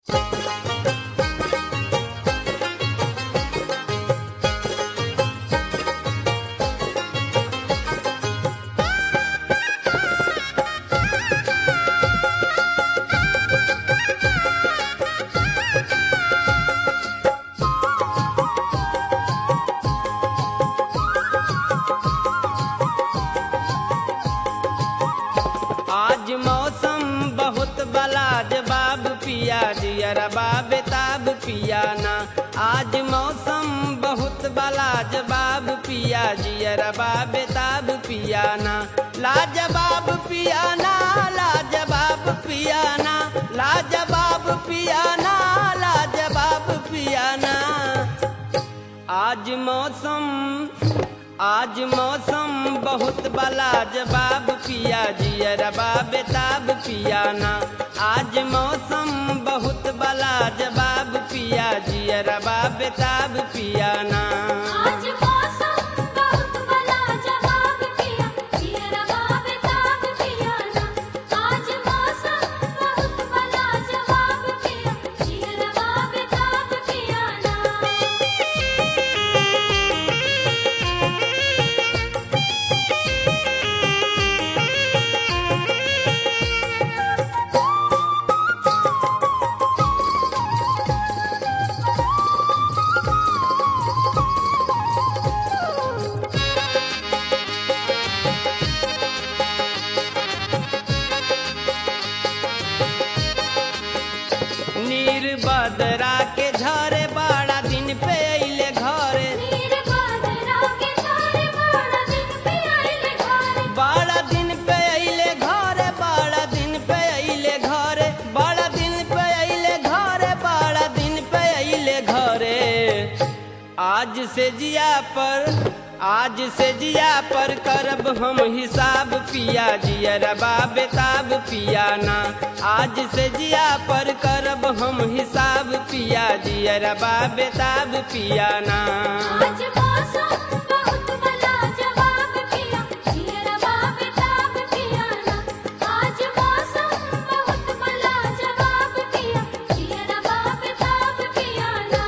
आज मौसम बहुत बलाजवाब पिया जियरा बेताब पिया ना। आज मौसम बहुत बलाजवाब पिया जियरा बेताब पिया ना। लाजवाब पिया ना, लाजवाब पिया ना, लाजवाब पिया ना, लाजवाब पिया ना। आज मौसम बहुत बलाजवाब पिया जियरा बेताब पिया ना। आज मौसम बहुत बलाजवाब पिया जियरा बेताब पिया ना। आज मौसम बहुत बलाजवाब पिया जियरा बेताब पिया ना। आज मौसम बहुत बलाजवाब पिया जियरा बेताब पिया ना। नीर बदरा के झरे बड़ा दिन पे अइले घरे। नीर बदरा के झरे बड़ा दिन पे अइले घरे। बड़ा दिन पे अइले घरे, बड़ा दिन पे अइले घरे, बड़ा दिन पे अइले घरे, बड़ा दिन पे अइले घरे। आज से जिया पर करब हम हिसाब पिया जियरा बेताब पिया ना। आज से जिया पर करब हम हिसाब पिया जियरा बेताब पिया ना। आज मौसम बहुत बलाजवाब पिया जियरा बेताब पिया ना। आज मौसम बहुत बलाजवाब पिया जियरा बेताब पिया ना।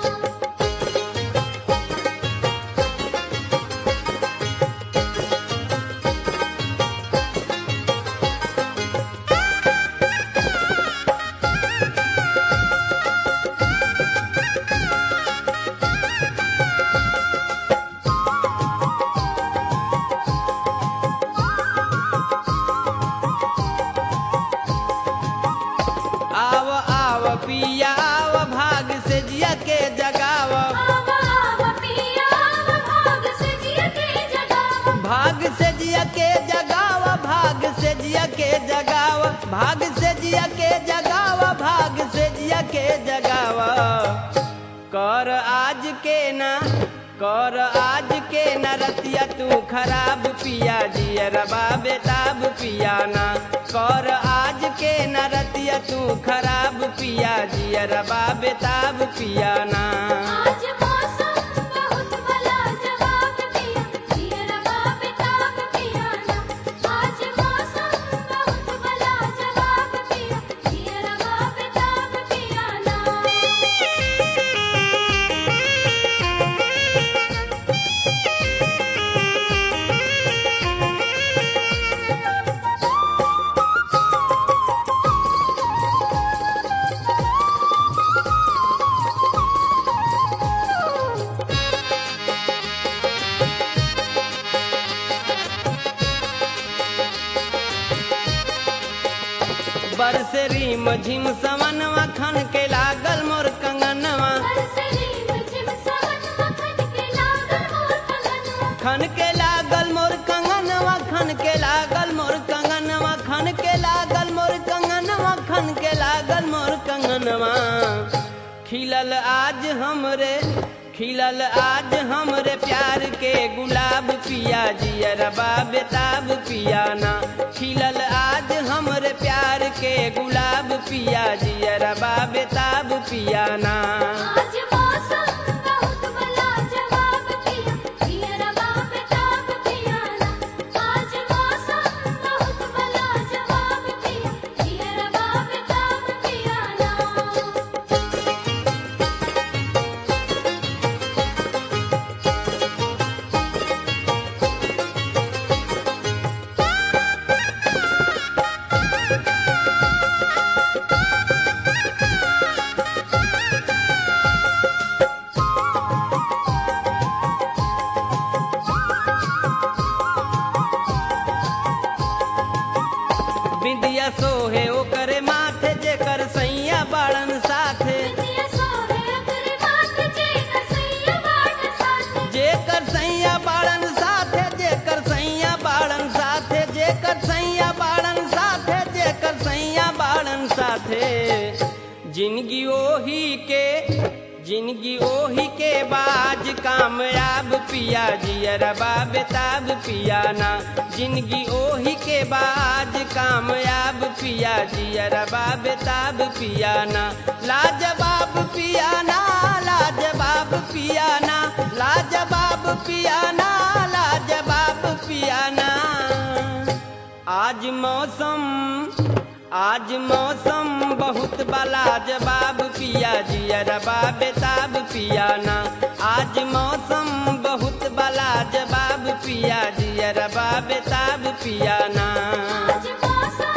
आव आव पिया आव, भाग से जिया के जगाव। आव आव पिया आव, भाग से जिया के जगाव। भाग से जिया के जगाव, भाग से जिया के जगाव, भाग से जिया के जगाव, भाग से जिया के जगाव। कर आज के न रतिया तू खराब पिया जियरा बेताब पिया ना। कर आज के न रतिया तू खराब पिया जियरा बेताब पिया ना। आज मौसम बहुत बलाजवाब पिया जियरा बेताब पिया ना। आज मौसम बहुत बलाजवाब पिया जियरा बेताब पिया ना। बरसरी मझिम सवनवा खन के लागल मोर कंगनवा। खन के लागल मोर कंगनवा, खन के लागल मोर कंगनवा, खन के लागल मोर कंगनवा, खन के लागल मोर कंगनवा। खिलल आज हमरे प्यार के गुलाब पिया जियरा बेताब पिया ना। खिलल आज हमरे प्यार के गुलाब पिया जियरा बेताब पिया ना। आज मौसम बहुत बलाजवाब पिया जियरा बेताब पिया ना। आज मौसम बहुत बलाजवाब पिया जियरा बेताब पिया ना। जिंदगी ओही के बाज कामयाब पिया जियरा बेताब पिया ना। जिंदगी ओही के बाज कामयाब पिया जियरा बेताब पिया ना। लाजवाब पिया ना, लाजवाब पिया ना, लाजवाब पिया ना, लाजवाब पिया ना। आज मौसम बहुत लाजवाब पिया जियरा बेताब पिया ना। आज मौसम बहुत लाजवाब पिया जियरा बेताब पिया ना। आज मौसम